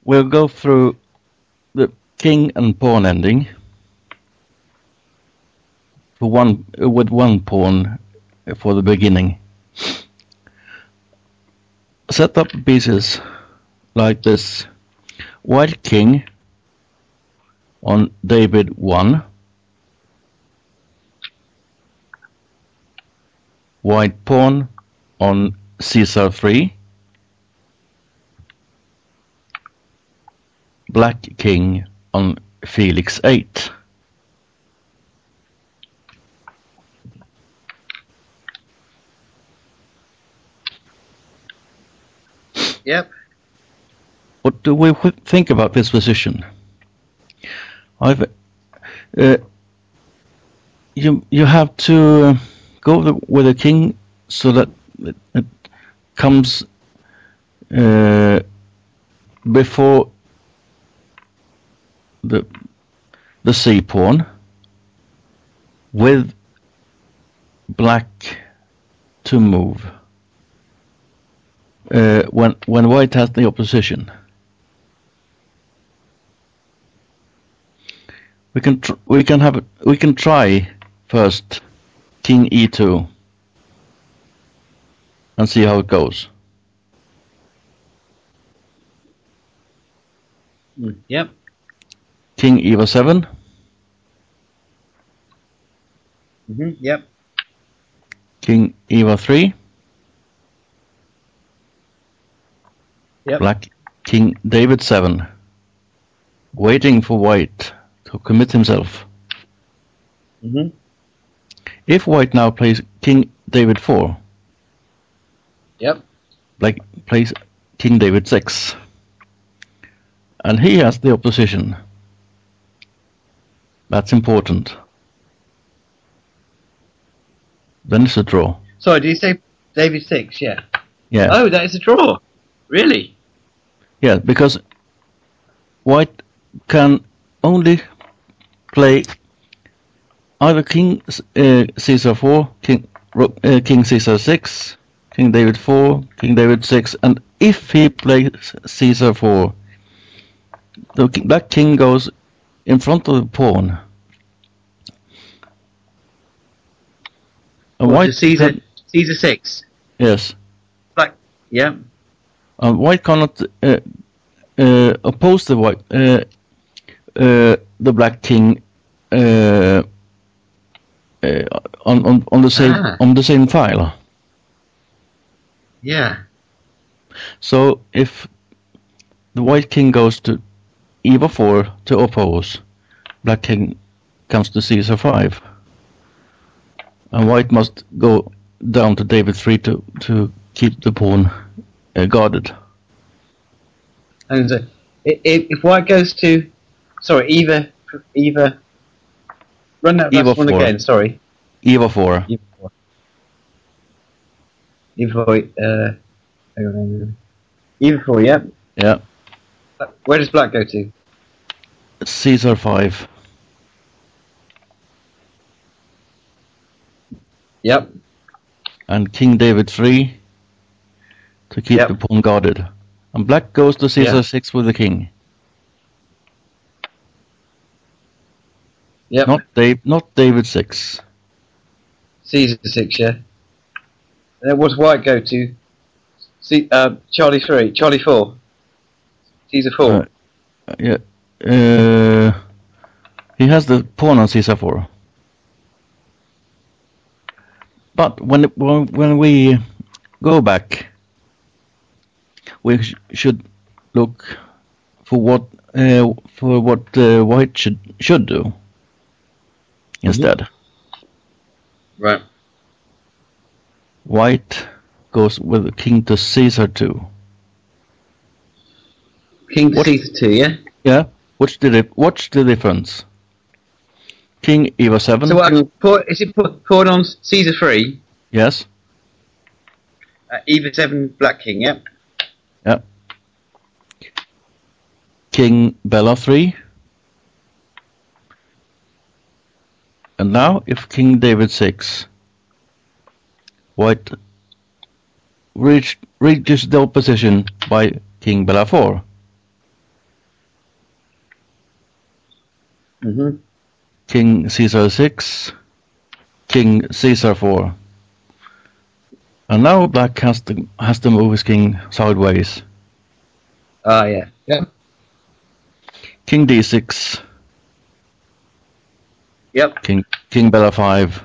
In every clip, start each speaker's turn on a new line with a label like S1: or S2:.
S1: we'll go through the king and pawn ending with one pawn for the beginning. Set up pieces like this. White king on David 1. White pawn on Caesar 3. Black king on Felix 8.
S2: Yep.
S1: What do we think about this position? You have to go with the king so that it comes before the C pawn with black to move when white has the opposition. We can try first king e2 and see how it goes.
S2: Yep.
S1: King e7.
S2: Yep.
S1: King e3.
S2: Yep.
S1: Black king David 7. Waiting for white to commit himself. If white now plays king David 4.
S2: Yep.
S1: Black plays king David 6. And he has the opposition. That's important. Then it's a draw.
S2: Sorry, did you say David 6? Yeah.
S1: Yeah.
S2: Oh, that is a draw. Really?
S1: Yeah, because white can only play either king Caesar 4, king Caesar 6, king David 4, king David 6, and if he plays Caesar 4, the black king goes in front of the pawn. And white
S2: Caesar 6?
S1: Yes.
S2: Black, yeah.
S1: White cannot oppose the white the black king on the same file.
S2: Yeah.
S1: So if the white king goes to e4 to oppose, black king comes to Caesar 5, and white must go down to David 3 to keep the pawn guarded.
S2: And if white goes to, sorry, either run that last one again. Sorry.
S1: e4.
S2: E4. Hang on. E4. Yep.
S1: Yeah.
S2: Where does black go to?
S1: Caesar 5.
S2: Yep.
S1: And king David 3 to keep the pawn guarded. And black goes to Caesar 6 with the king.
S2: Yep.
S1: Not David 6.
S2: Caesar 6, yeah. And what does white go to? Charlie 3, Charlie 4. Caesar 4.
S1: Yeah. He has the pawn on Caesar 4. But when we go back, we should look for what white should do instead.
S2: Right.
S1: White goes with the king to Caesar 2.
S2: King to Caesar 2, yeah?
S1: Yeah. Watch the difference. King e7.
S2: So is it pawn on Caesar 3?
S1: Yes.
S2: e7 black king, yeah?
S1: Yeah. King Bella 3. And now if king David 6, white reaches the opposition by king Bella 4.
S2: Mm-hmm.
S1: King Caesar 6, King Caesar 4. And now black has to move his king sideways.
S2: Ah, yeah. Yep.
S1: King D6,
S2: Yep.
S1: King Bella 5.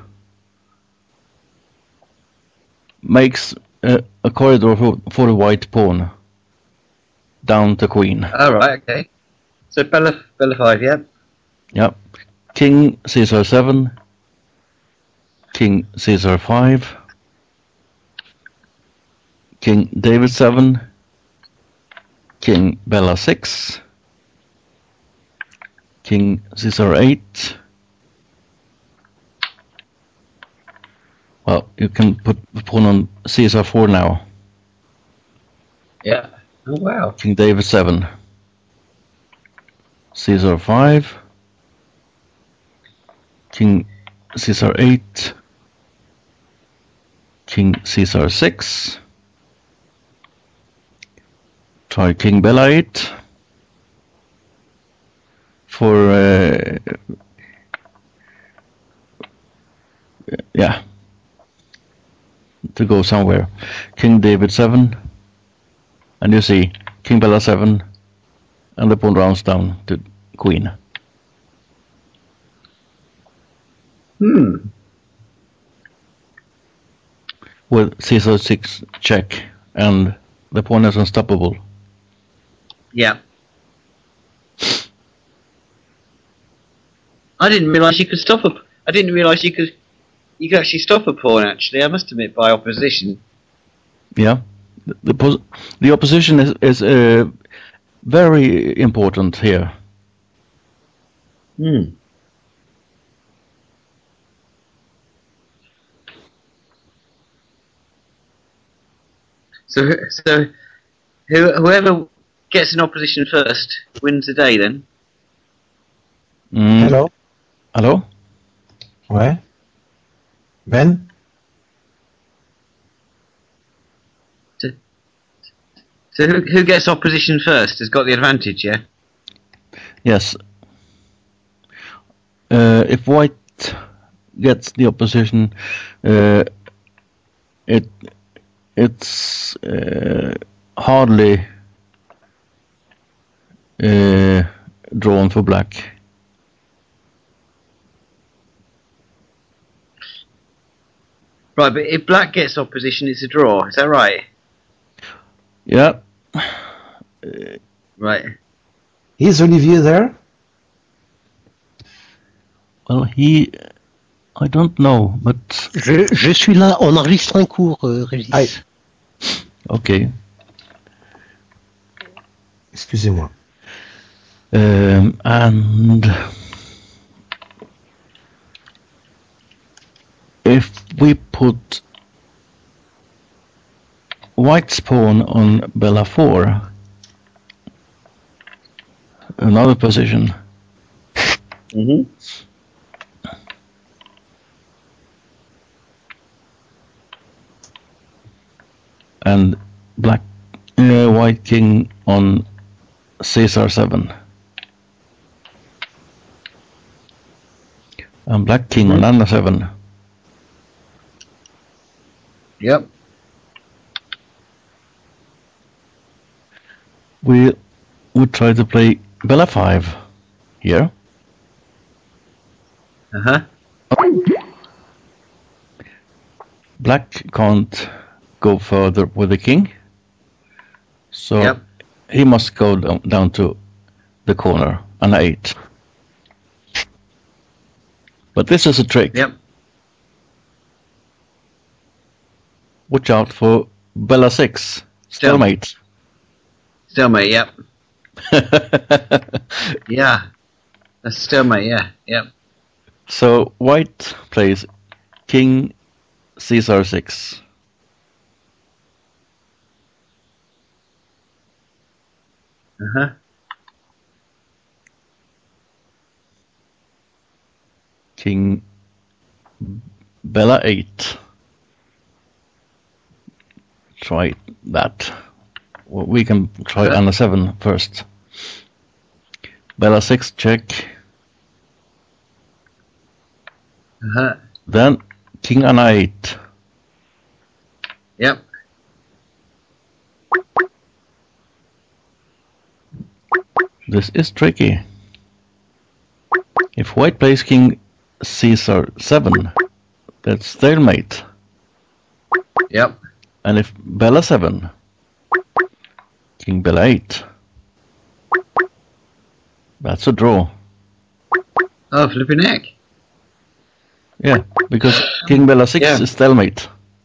S1: Makes a corridor for the white pawn. Down to queen.
S2: All right. Okay. So Bella 5. Yep.
S1: Yep. King Caesar 7, King Caesar 5, King David 7, King Bella 6, King Caesar 8. Well, you can put the pawn on Caesar 4 now.
S2: Yeah. Oh wow.
S1: King David 7, Caesar 5, King Caesar 8, King Caesar 6. Try King Bella 8 for yeah, to go somewhere. King David 7, and you see King Bella 7, and the pawn rounds down to queen. With Caesar 6 check, and the pawn is unstoppable.
S2: Yeah. I didn't realise you could stop a. I didn't realise you could. You could actually stop a pawn. Actually, I must admit, by opposition.
S1: Yeah, the opposition is very important here.
S2: So whoever gets in opposition first wins the day. Then.
S3: Hello.
S1: Hello?
S3: Ouais. Ben.
S2: So who gets opposition first has got the advantage. Yeah.
S1: Yes. If white gets the opposition, it's hardly drawn for black.
S2: Right, but if black gets opposition, it's a draw. Is that right?
S1: Yeah.
S2: Right.
S3: Is Olivier there?
S1: Well, I don't know, but...
S4: Je suis là, on enregistre un cours, Régis.
S3: Aïe.
S1: Okay.
S3: Excusez-moi.
S1: And if we put white's pawn on Bella 4, another position,
S2: Mm-hmm.
S1: and white king on Caesar 7, and black king on Anna 7.
S2: Yep.
S1: We would try to play Bella 5 here.
S2: Uh-huh.
S1: Black can't go further with the king, so he must go down to the corner, an 8. But this is a trick.
S2: Yep.
S1: Watch out for Bella 6. Stalemate.
S2: Stalemate, yep. Yeah. That's stalemate, yeah. Yep.
S1: So white plays King Caesar 6.
S2: Uh-huh.
S1: King Bella 8. Try that. Well, we can try Anna 7 first. Bella 6 check.
S2: Uh-huh.
S1: Then king ana8.
S2: Yep.
S1: This is tricky. If white plays king Caesar7, that's stalemate.
S2: Yep.
S1: And if Bella7, king Bella8, that's a draw.
S2: Oh, flipping heck.
S1: Yeah, because king Bella6
S2: Yeah.
S1: is stalemate.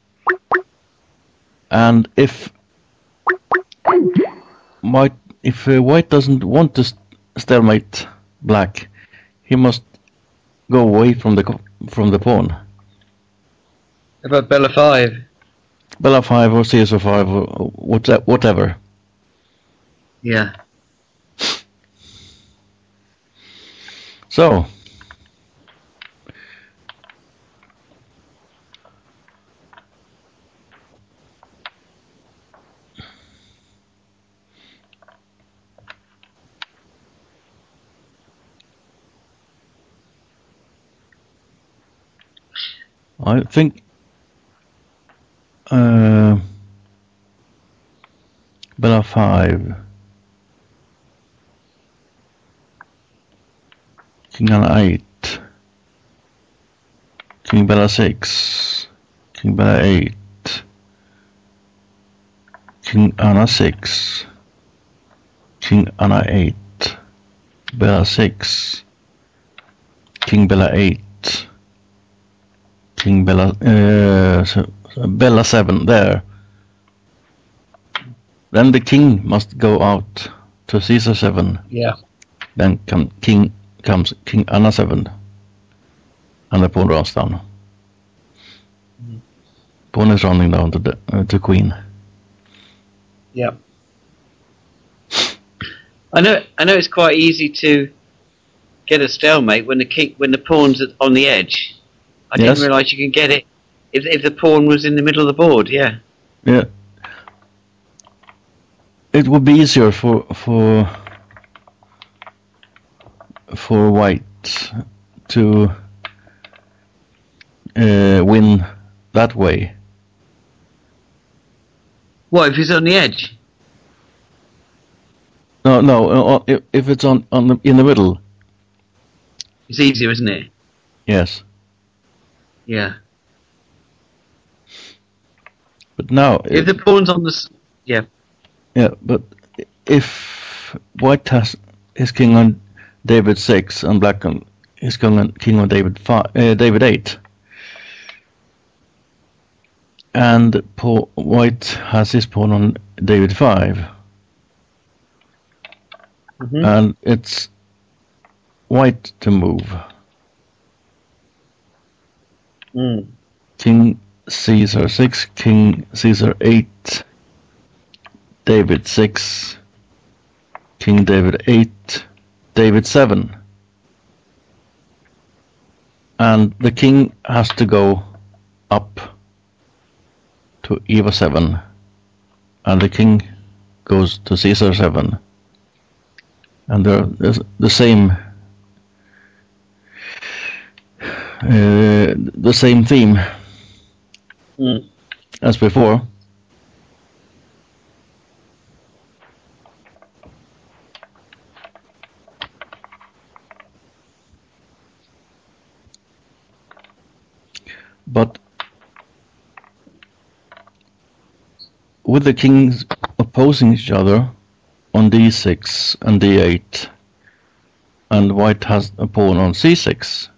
S1: And if white doesn't want to stalemate black, he must go away from the pawn.
S2: How about Bella 5?
S1: Bella5 or Caesar5 or whatever.
S2: Yeah.
S1: So I think Bella5, king ana8, king Bella6, king Bella8, king ana6, king ana8, Bella6, king Bella8, king Bella7 there. Then the king must go out to Caesar7.
S2: Yeah.
S1: Then comes king ana7, and the pawn runs down. Pawn is running down to queen.
S2: Yep. I know it's quite easy to get a stalemate when the pawn's on the edge. I
S1: Yes.
S2: didn't realise you can get it if the pawn was in the middle of the board. Yeah.
S1: Yeah. It would be easier for white to win that way.
S2: What if it's on the edge?
S1: No. If it's in the middle,
S2: It's easier, isn't it?
S1: yes.
S2: Yeah.
S1: But now,
S2: If the pawn's on the yeah.
S1: yeah. But if white has his king on David 6 and black on his king on David 8, and white has his pawn on David 5, and it's white to move. King Caesar 6, king Caesar 8, David 6, king David 8, David 7. And the king has to go up to Eva 7, and the king goes to Caesar 7. And there's the same theme as before. But with the kings opposing each other on d6 and d8, and white has a pawn on c6,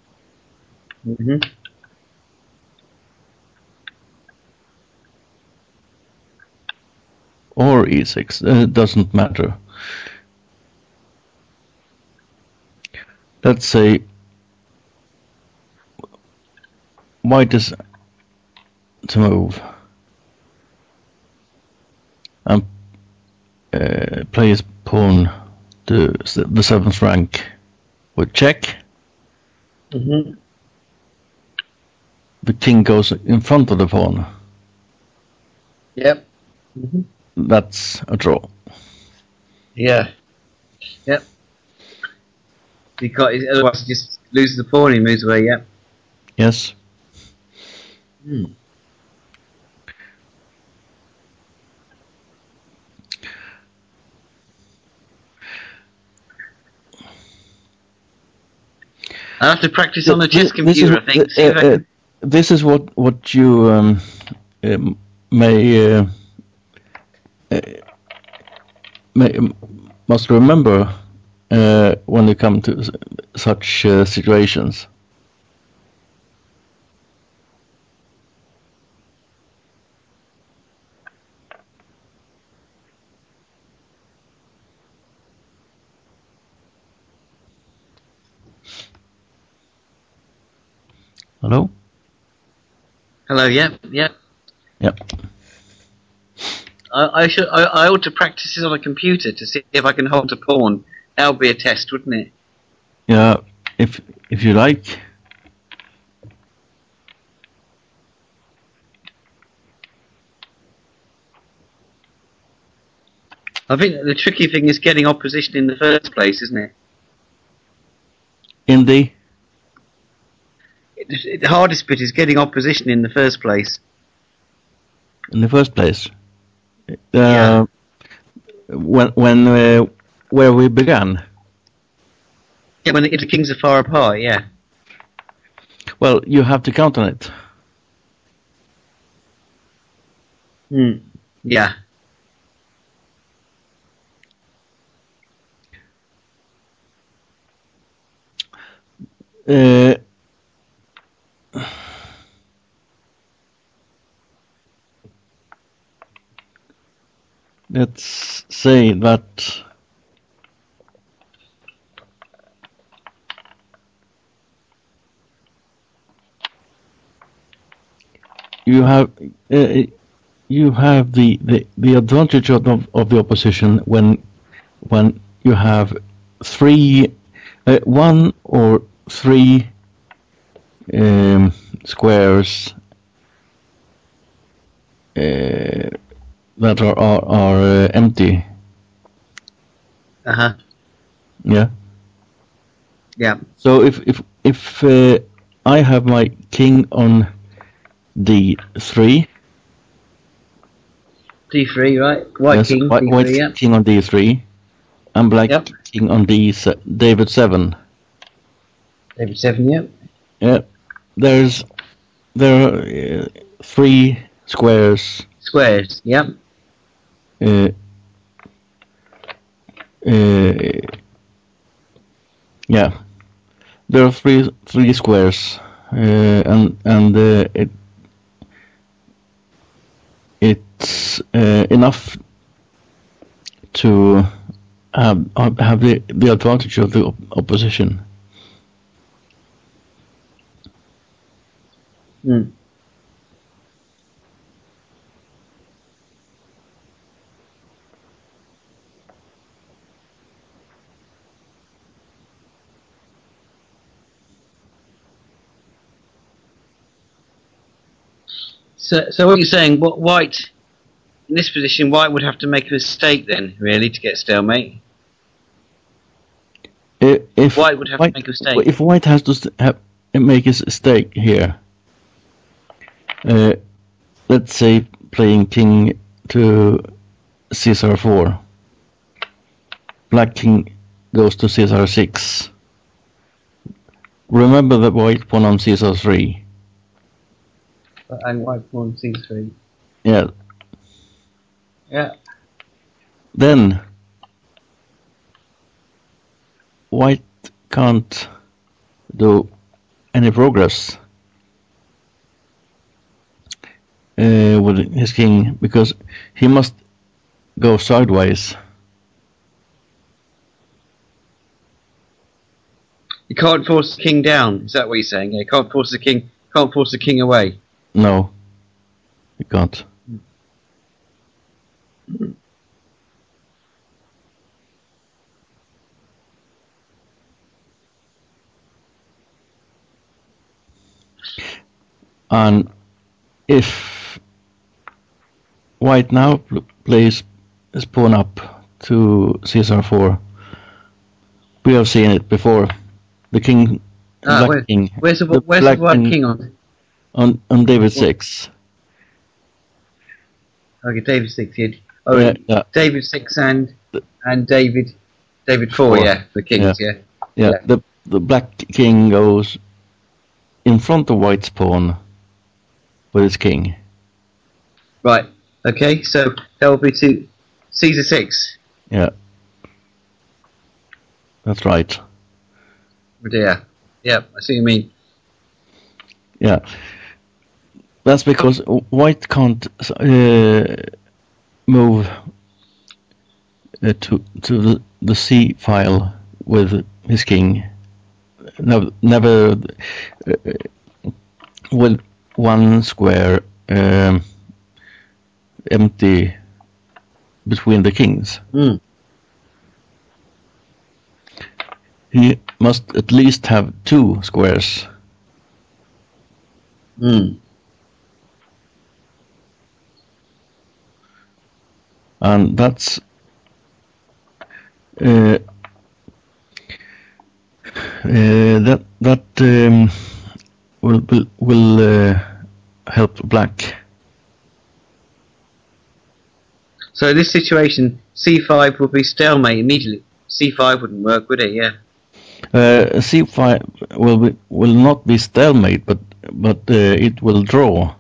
S1: or e6, it doesn't matter. Let's say white is to move and play his pawn to the 7th rank with check. The king goes in front of the pawn.
S2: Yep.
S1: That's a draw.
S2: Yeah. Yep. Otherwise he just loses the pawn, he moves away. Yep.
S1: Yes.
S2: I'll have to practice on a chess
S1: This is
S2: computer, I think. See if I can...
S1: this is what you may must remember when you come to such situations. Hello?
S2: Hello, yeah.
S1: Yep.
S2: I ought to practice this on a computer to see if I can hold a pawn. That would be a test, wouldn't it?
S1: Yeah, if you like.
S2: I think the tricky thing is getting opposition in the first place, isn't it?
S1: In the
S2: The hardest bit is getting opposition in the first place.
S1: Yeah. When where we began.
S2: Yeah, if the kings are far apart, yeah.
S1: Well, you have to count on it.
S2: Yeah.
S1: Let's say that you have the advantage of the opposition when you have one or three squares that are empty. Yeah.
S2: Yeah.
S1: So if I have my king on d3.
S2: D3, right? White king, D3,
S1: white
S2: yeah.
S1: king on d3, and black king on David 7.
S2: David 7, yeah.
S1: Yeah. There are three squares.
S2: Squares, yeah.
S1: Yeah. There are three squares, and it's enough to have the advantage of the opposition.
S2: So what you're saying, what white, in this position, white would have to make a mistake then, really, to get stalemate?
S1: If
S2: white would have to make a mistake.
S1: If white has to make a mistake here, let's say playing king to Caesar 4, black king goes to Caesar 6. Remember the white pawn on Caesar 3.
S2: And white pawn C3.
S1: Yeah.
S2: Yeah.
S1: Then white can't do any progress with his king because he must go sideways.
S2: You can't force the king down. Is that what you're saying? Yeah, you can't force the king. Can't force the king away.
S1: No, you can't. And if white now plays his pawn up to Caesar 4, we have seen it before. The king black king.
S2: Where's the
S1: black
S2: white king on?
S1: On David 6.
S2: Okay, David 6. Yeah. Oh,
S1: Yeah.
S2: David 6 and David 4. Yeah, the kings. Yeah.
S1: The black king goes in front of white's pawn with his king.
S2: Right. Okay, so that will be to Caesar 6.
S1: Yeah. That's right.
S2: Oh dear. Yeah, I see what you mean.
S1: Yeah. That's because white can't move to the C file with his king. Never with one square empty between the kings.
S2: Mm.
S1: He must at least have 2 squares.
S2: Mm.
S1: And that's will help black.
S2: So in this situation, C5 would be stalemate immediately. C5 wouldn't work, would it? Yeah.
S1: C5 will not be stalemate, but it will draw.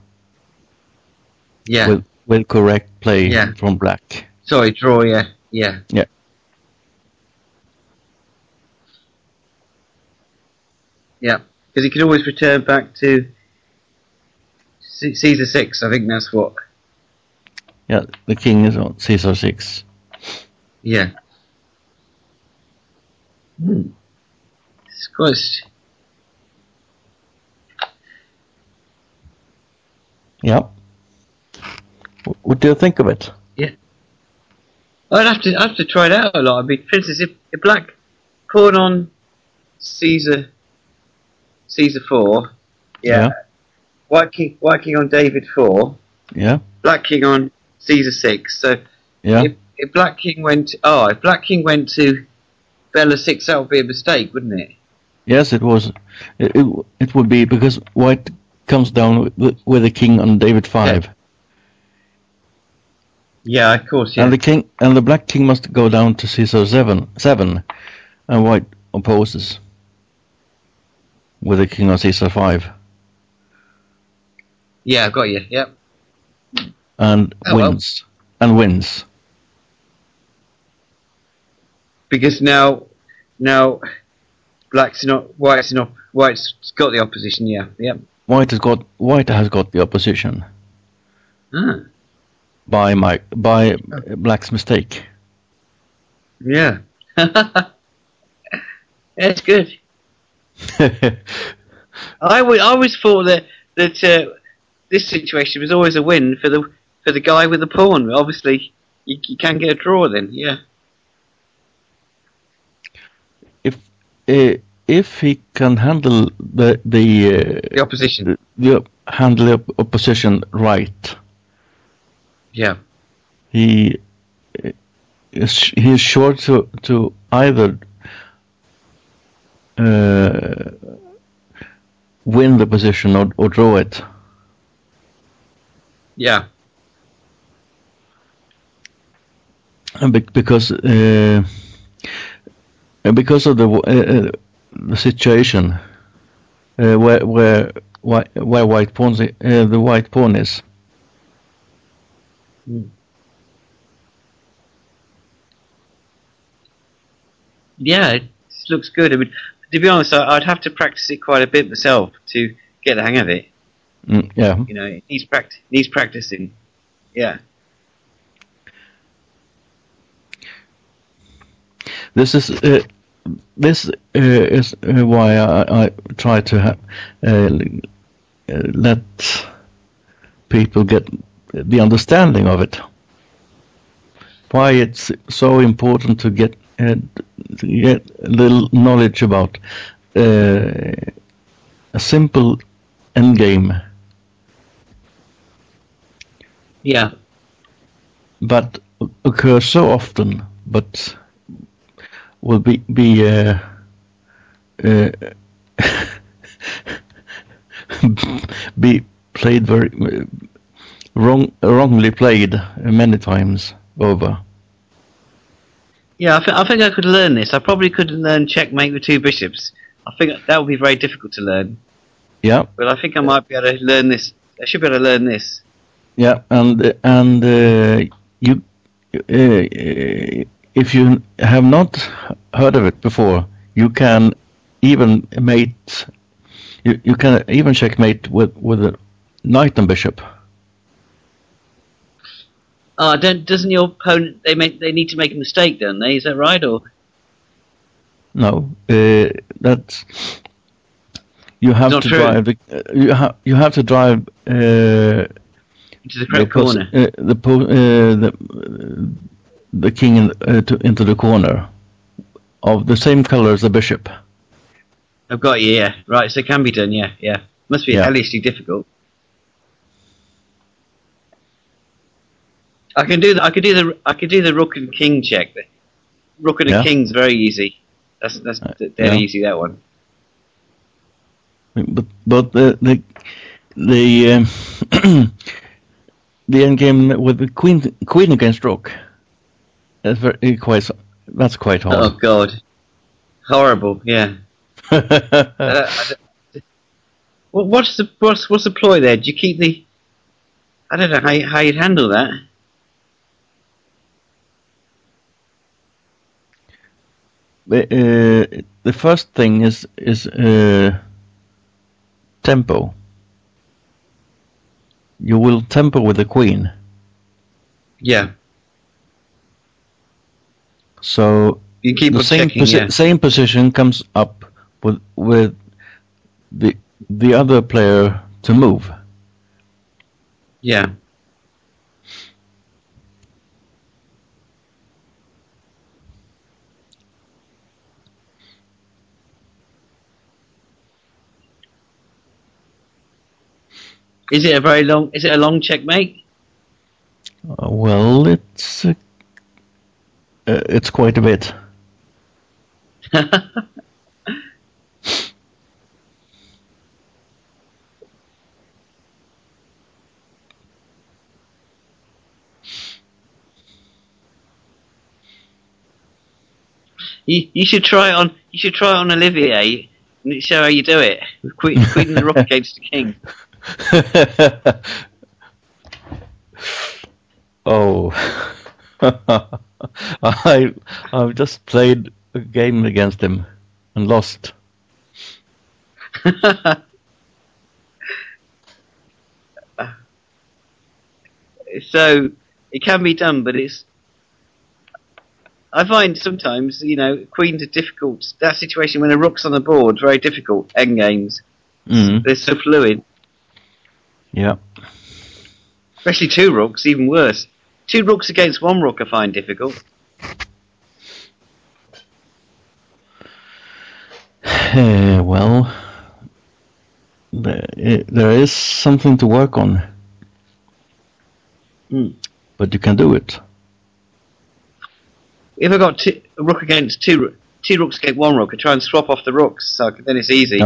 S2: Yeah.
S1: With correct play
S2: Yeah.
S1: from black.
S2: Sorry, draw. Yeah. Yeah.
S1: Yeah.
S2: Yeah. Because he could always return back to Caesar 6. I think that's what.
S1: Yeah, the king is on Caesar 6.
S2: Yeah. It's quite.
S1: Yeah. What do you think of it?
S2: Yeah. I'd have to try it out a lot. I mean, for instance, if black pawn on Caesar 4, yeah. White king on David 4.
S1: Yeah.
S2: Black king on Caesar 6. So
S1: Yeah.
S2: if black king went to Bella 6, that would be a mistake, wouldn't it?
S1: Yes, it was. It would be because white comes down with the king on David 5.
S2: Yeah, of course. Yeah.
S1: And the black king must go down to Caesar 7, and white opposes with the king on Caesar 5.
S2: Yeah, I've got you. Yep.
S1: And wins. Well. And wins.
S2: Because now white's got the opposition. Yeah. Yep.
S1: White has got the opposition.
S2: Ah.
S1: By black's mistake.
S2: Yeah. That's good. I always thought that this situation was always a win for the guy with the pawn. Obviously, you can get a draw then. Yeah.
S1: If he can handle the
S2: opposition,
S1: handle the opposition right.
S2: Yeah.
S1: He is sure to either win the position or draw it.
S2: Yeah.
S1: And because of the situation where white pawns the white pawn is.
S2: Yeah, it looks good. I mean, to be honest, I'd have to practice it quite a bit myself to get the hang of it.
S1: Yeah.
S2: You know, it needs practicing. Yeah.
S1: This is why I try to let people get the understanding of it. Why it's so important to get a little knowledge about a simple endgame.
S2: Yeah.
S1: But occurs so often, but will be be played very wrongly played many times over.
S2: Yeah, I think I could learn this. I probably could learn checkmate with two bishops. I think that would be very difficult to learn.
S1: Yeah,
S2: But I think I might be able to learn this. I should be able to learn this.
S1: yeah, and you, if you have not heard of it before, you can even mate. You can even checkmate with a knight and bishop.
S2: Oh, doesn't your opponent? They need to make a mistake, don't they? Is that right? Or
S1: No, that's you have
S2: Not
S1: to
S2: true.
S1: drive the you have to drive
S2: into the correct corner?
S1: the king into the corner of the same color as the bishop.
S2: I've got you. Yeah, right. So it can be done. Yeah, yeah. Must be
S1: Yeah.
S2: hellishly difficult. I could do the rook and king check. The rook and a
S1: Yeah.
S2: king's very easy. That's dead
S1: yeah.
S2: easy, that one.
S1: But the the end game with the queen against rook, that's that's quite
S2: Oh
S1: hard.
S2: God, horrible. Yeah. What's the ploy there? Do you keep the? I don't know how you'd handle that.
S1: The first thing is tempo. You will tempo with the queen.
S2: Yeah.
S1: So
S2: You keep
S1: the
S2: on checking. Yeah.
S1: same position comes up with the other player to move.
S2: Yeah. Is it a long checkmate?
S1: Well, it's quite a bit.
S2: You should try it on. You should try it on Olivier and show how you do it. With queen and the rook against the king.
S1: Oh, I've just played a game against him and lost.
S2: So it can be done, but I find sometimes, queens are difficult. That situation when a rook's on the board, very difficult. Endgames. They're so fluid.
S1: Yeah.
S2: Especially two rooks, even worse. Two rooks against one rook I find difficult.
S1: Well, there is something to work on. But you can do it.
S2: If I got a rook against two rooks against one rook, I try and swap off the rooks, so then it's easy.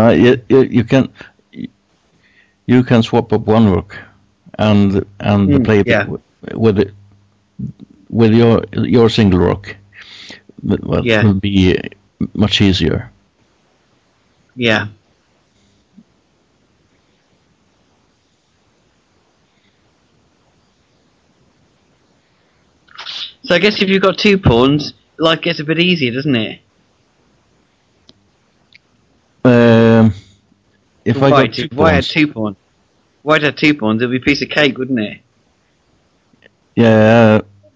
S1: You can swap up one rook and play with your single rook. Well,
S2: Yeah.
S1: it will be much easier.
S2: Yeah. So I guess if you've got two pawns, life gets a bit easier, doesn't it?
S1: If I got two
S2: Why had
S1: pawns,
S2: two pawns? White had two pawns, it'd be a piece of cake, wouldn't it?
S1: yeah.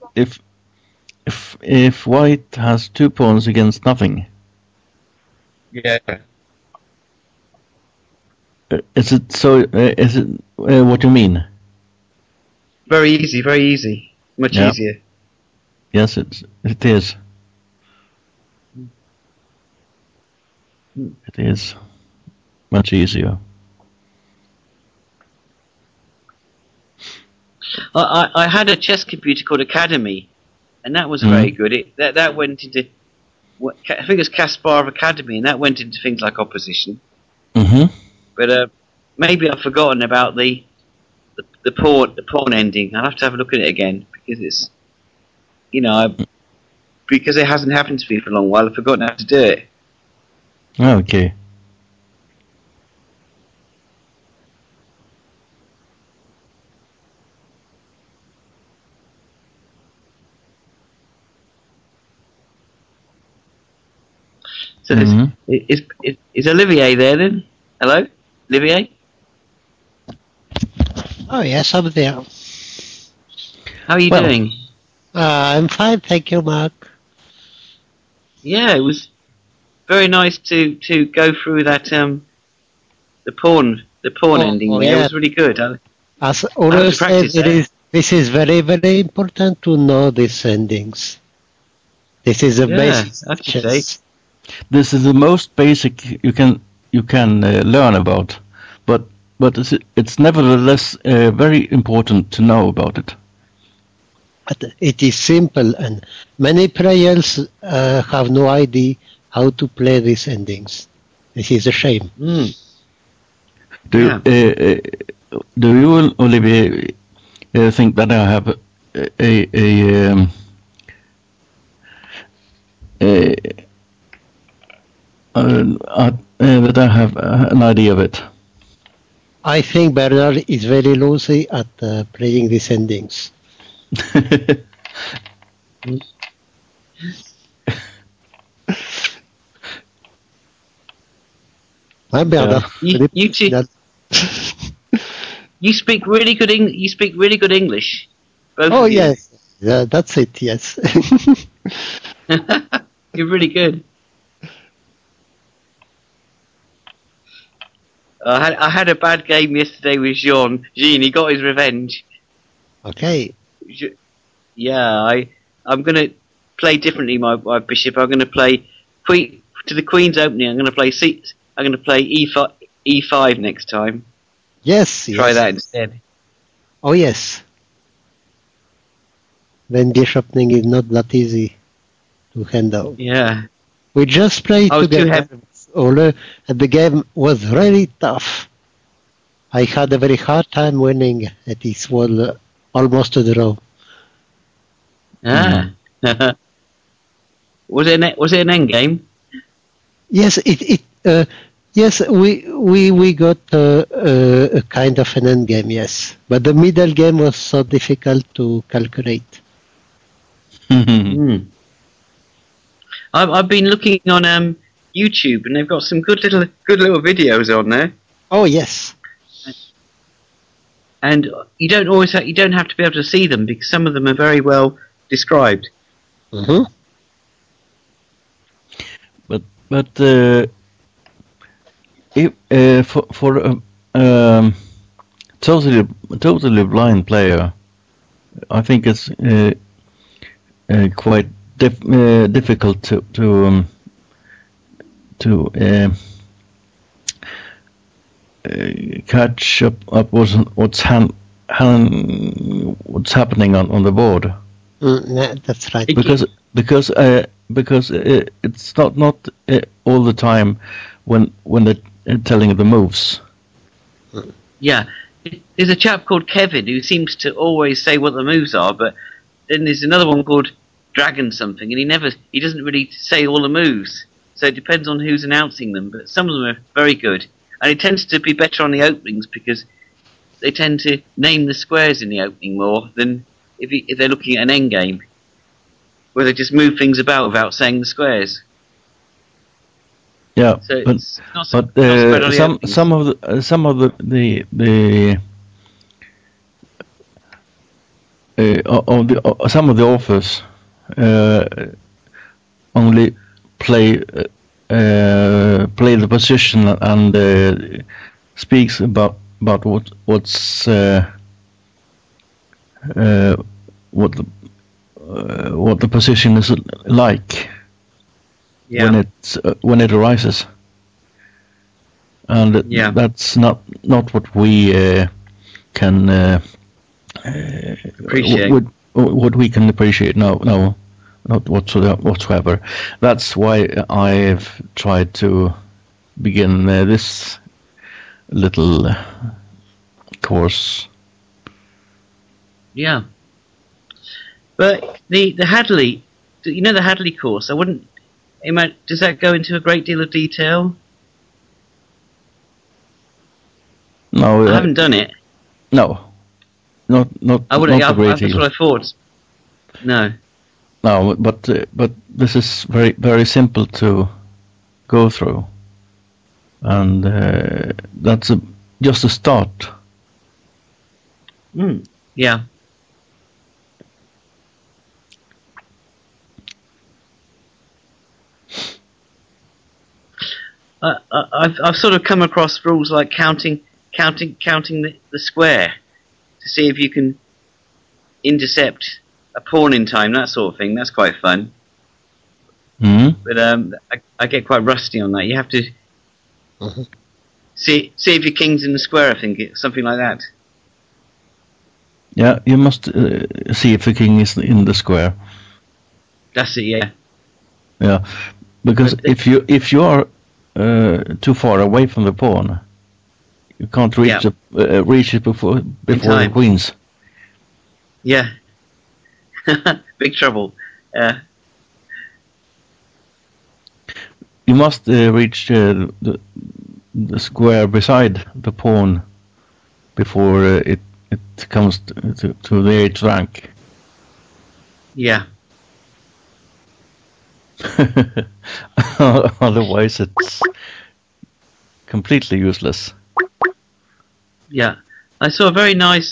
S1: If white has two pawns against nothing,
S2: Yeah.
S1: is it so? Is it what you mean?
S2: Very easy, very easy. Much easier.
S1: Yes, it is. It is much easier.
S2: I had a chess computer called Academy, and that was very good. That went into, I think it was Kasparov Academy, and that went into things like opposition.
S1: Mm-hmm.
S2: But maybe I've forgotten about the porn ending. I'll have to have a look at it again because it's, because it hasn't happened to me for a long while. I've forgotten how to do it.
S1: Okay.
S2: So is Olivier there then? Hello, Olivier.
S4: Oh, yes, I'm there.
S2: How are you doing?
S4: I'm fine, thank you, Mark.
S2: Yeah, it was very nice to go through that the porn ending there.
S4: Yeah.
S2: It was really good.
S4: As
S2: I have
S4: always
S2: to
S4: said,
S2: practice that.
S4: this is very, very important to know these endings. This is a
S2: Yeah,
S4: basic
S2: I have to say.
S4: chess.
S1: This is the most basic you can learn about, but it's nevertheless very important to know about it.
S4: But it is simple, and many players have no idea how to play these endings. This is a shame.
S1: Do you, Olivier, think that I have that I have an idea of it?
S4: I think Bernard is very lousy at playing these endings. Bernard.
S2: You speak really good. You speak really good English. Both of you.
S4: Yes, that's it. Yes.
S2: You're really good. I had a bad game yesterday with Jean. He got his revenge.
S4: Okay.
S2: Yeah, I'm gonna play differently. My bishop. I'm gonna play queen to the queen's opening. I'm gonna play e5 next time.
S4: Yes.
S2: Try that instead.
S4: Oh yes. Then bishop opening is not that easy to handle.
S2: Yeah.
S4: We just played together, Ole, and the game was really tough. I had a very hard time winning. It was almost a draw.
S2: Was it an end game?
S4: Yes, yes, we got a kind of an end game, yes, but the middle game was so difficult to calculate.
S2: I've been looking on YouTube, and they've got some good little videos on there.
S4: Oh yes.
S2: And you don't have to be able to see them because some of them are very well described.
S4: Mm-hmm.
S1: But if for a totally blind player, I think it's quite difficult to catch up what's happening on the board.
S4: That's right.
S1: Because it's not all the time when they're telling the moves.
S2: Yeah, there's a chap called Kevin who seems to always say what the moves are, but then there's another one called Dragon something, and he doesn't really say all the moves. So it depends on who's announcing them, but some of them are very good, and it tends to be better on the openings because they tend to name the squares in the opening more than if they're looking at an endgame, where they just move things about without saying the squares.
S1: Yeah,
S2: so
S1: but some of the some of the authors only play the position and speaks about what's what the position is like when it arises, and that's not what we can
S2: appreciate.
S1: What we can appreciate. No, not whatsoever. That's why I've tried to begin this little course.
S2: Yeah. But the Hadley, you know the Hadley course, I wouldn't... Does that go into a great deal of detail?
S1: No,
S2: I haven't done it.
S1: No, not
S2: I wouldn't.
S1: not a great
S2: That's
S1: deal.
S2: what I thought. No.
S1: No, but this is very very simple to go through, and that's just a start.
S2: Yeah. I've sort of come across rules like counting the square to see if you can intercept a pawn in time, that sort of thing. That's quite fun. But I get quite rusty on that. You have to see if your king's in the square. I think it's something like that.
S1: Yeah, you must see if the king is in the square.
S2: That's it. Yeah.
S1: Yeah, because if you are too far away from the pawn, you can't reach reach it before the queens.
S2: Yeah. Big trouble.
S1: You must reach the square beside the pawn before it comes to the 8th rank.
S2: Yeah.
S1: Otherwise, it's completely useless.
S2: Yeah, I saw a very nice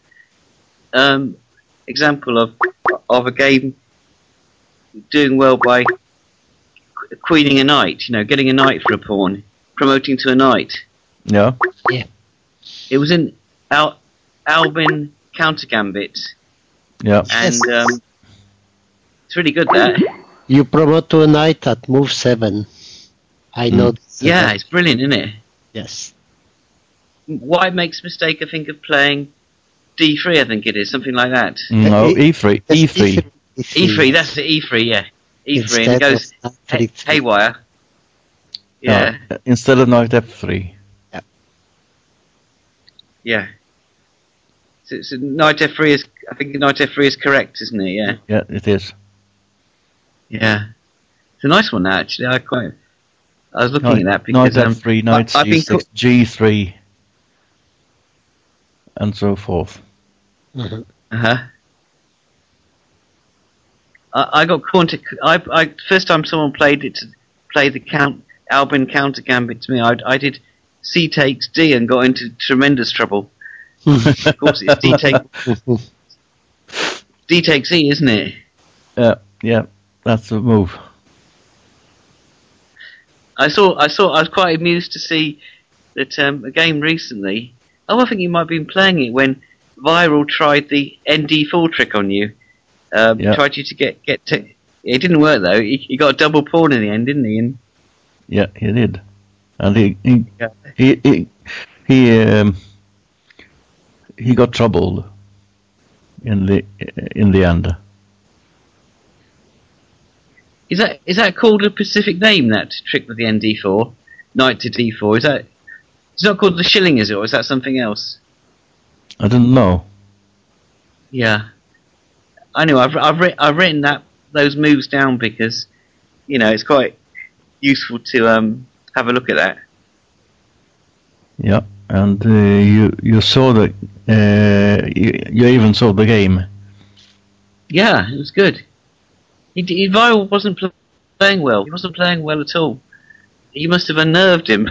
S2: example of a game doing well by queening a knight. You know, getting a knight for a pawn, promoting to a knight.
S1: Yeah.
S4: Yeah.
S2: It was in Albin Counter Gambit.
S1: Yeah.
S2: And it's really good. That
S4: you promote to a knight at move 7. I know.
S2: Yeah, it's brilliant, isn't it?
S4: Yes.
S2: White makes mistake, I think, of playing D3. I think it is something like that.
S1: No, E3. E3.
S2: E3. That's the E3. Yeah, E3, and it goes haywire. Yeah.
S1: Instead of knight F3.
S4: Yeah.
S2: Yeah. So knight F3 is. I think knight F3 is correct, isn't it? Yeah.
S1: Yeah, it is.
S2: Yeah. It's a nice one, actually. I was looking at that because
S1: knight F3, knight C6, G3, and so forth.
S2: I got caught. I first time someone played it to play the Albin Counter Gambit to me. I did C takes D and got into tremendous trouble. Of course, it's D takes E, isn't it?
S1: Yeah, that's the move.
S2: I was quite amused to see that a game recently. I think you might have been playing it when Viral tried the ND4 trick on you. Tried you to get to. It didn't work though. He got a double pawn in the end, didn't he? And
S1: yeah, he did, and he got troubled in the end.
S2: Is that called a specific name? That trick with the ND4, knight to D4. Is that? It's not called the shilling, is it? Or is that something else?
S1: I don't know.
S2: Yeah, I know. I've written those moves down because it's quite useful to have a look at that.
S1: Yeah, and you saw you even saw the game.
S2: Yeah, it was good. Viral wasn't playing well. He wasn't playing well at all. You must have unnerved him.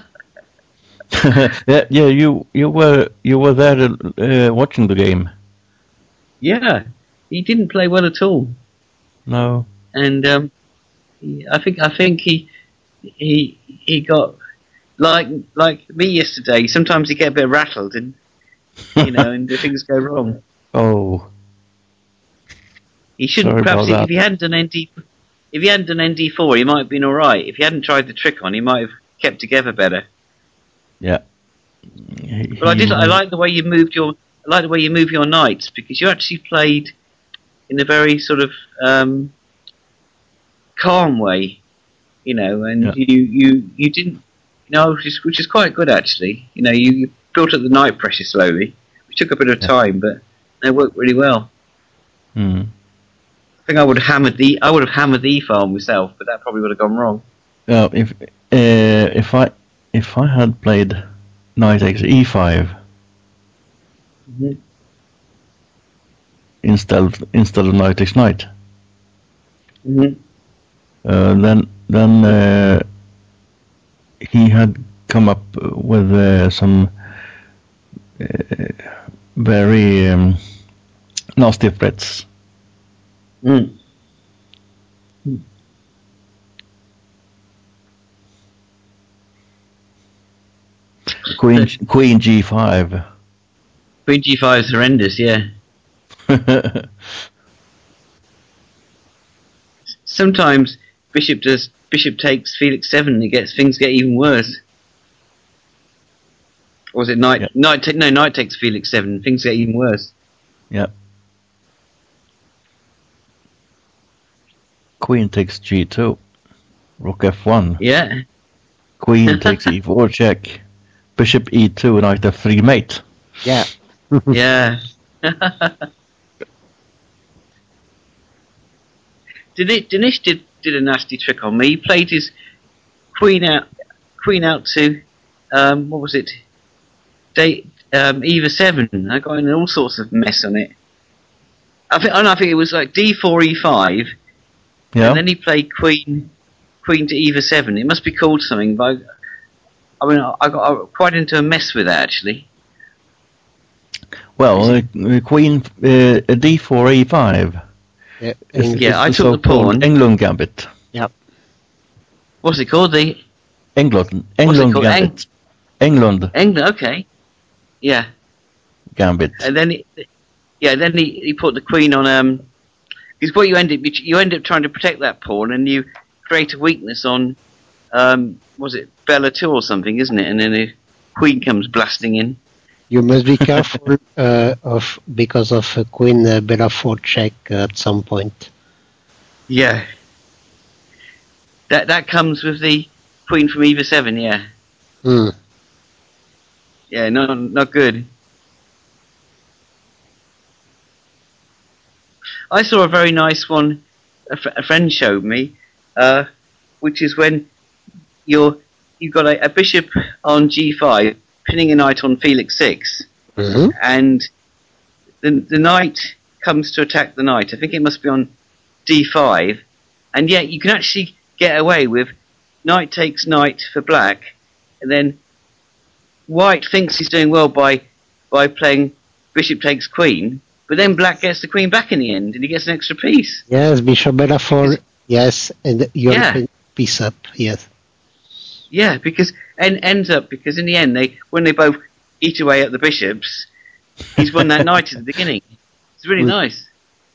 S1: yeah, you were there watching the game.
S2: Yeah, he didn't play well at all.
S1: No.
S2: And I think he got like me yesterday. Sometimes you get a bit rattled, and and things go wrong.
S1: Oh.
S2: He shouldn't. Perhaps if he hadn't done ND4, he might have been all right. If he hadn't tried the trick on, he might have kept together better.
S1: Yeah.
S2: But I like the way you moved your. I like the way you move your knights because you actually played in a very sort of calm way, and you which is quite good actually. You built up the knight pressure slowly, which took a bit of time, but it worked really well.
S1: Hmm.
S2: I think I would have hammered the e-file myself, but that probably would have gone wrong.
S1: If I had played knight takes e5 instead of knight takes knight, then he had come up with some very nasty threats. Queen g5.
S2: Queen g5 is horrendous, yeah. Sometimes bishop takes Felix 7 and things get even worse. Or was it knight?
S1: Yeah.
S2: Knight takes Felix 7 and things get even worse.
S1: Yeah. Queen takes g2. Rook f1.
S2: Yeah.
S1: Queen takes e4 check. Bishop e2 knight f3 mate.
S4: Yeah.
S2: Yeah. Dinesh did a nasty trick on me. He played his queen out to what was it? Eva 7. I got in all sorts of mess on it. I think it was like d4 e5.
S1: Yeah.
S2: And then he played queen to Eva 7. It must be called something, but I got quite into a mess with that actually.
S1: Well, queen d4 e5.
S2: Yeah, I took the pawn.
S1: Englund gambit.
S4: Yeah.
S2: What's it called? The
S1: Englund gambit.
S2: England. Okay. Yeah.
S1: Gambit.
S2: And then he put the queen on because what you end up trying to protect that pawn, and you create a weakness on was it Bella 2 or something, isn't it? And then the queen comes blasting in.
S4: You must be careful because of a queen Bella 4 check at some point.
S2: Yeah. That comes with the queen from Eva 7, yeah. Yeah, not good. I saw a very nice one a friend showed me, which is when you've got a bishop on g5 pinning a knight on Felix 6, and the knight comes to attack the knight. I think it must be on d5, and yet you can actually get away with knight takes knight for black, and then white thinks he's doing well by playing bishop takes queen, but then black gets the queen back in the end, and he gets an extra piece.
S4: Yes, bishop Bella 4, yes, and your piece up, yes.
S2: Yeah, because ends up because in the end when they both eat away at the bishops, he's won that knight at the beginning. It's really nice.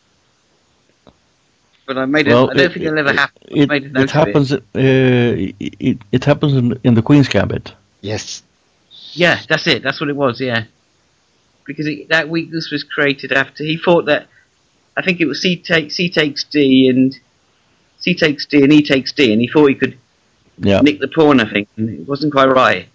S2: But I don't think it'll ever happen.
S1: It happens. It happens in the Queen's Gambit.
S4: Yes.
S2: Yeah, that's it. That's what it was. Yeah, because that weakness was created after he thought that. I think it was C takes D and E takes D, and he thought he could nick the pawn. I think, and it wasn't quite right.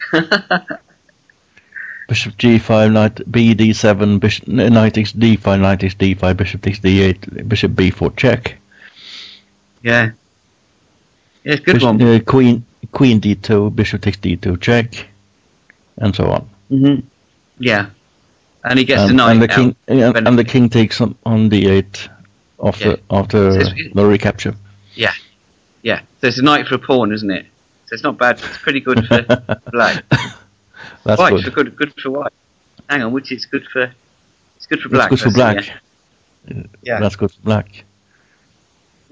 S1: Bishop g5, knight b d7, bishop knight takes d5, knight takes d5, bishop takes d8, bishop b4 check.
S2: Yeah. Yeah, it's a good one.
S1: Queen d2, bishop takes d2 check, and so on.
S2: Mm-hmm. Yeah. And he gets the knight
S1: and the king takes on d8 after the recapture.
S2: Yeah. Yeah. So it's a knight for a pawn, isn't it? So it's not bad. It's pretty good for black.
S1: That's
S2: white
S1: good.
S2: Good for white. Hang on, which is good for? It's good for black.
S1: It's good for black.
S2: Yeah.
S1: That's good for black.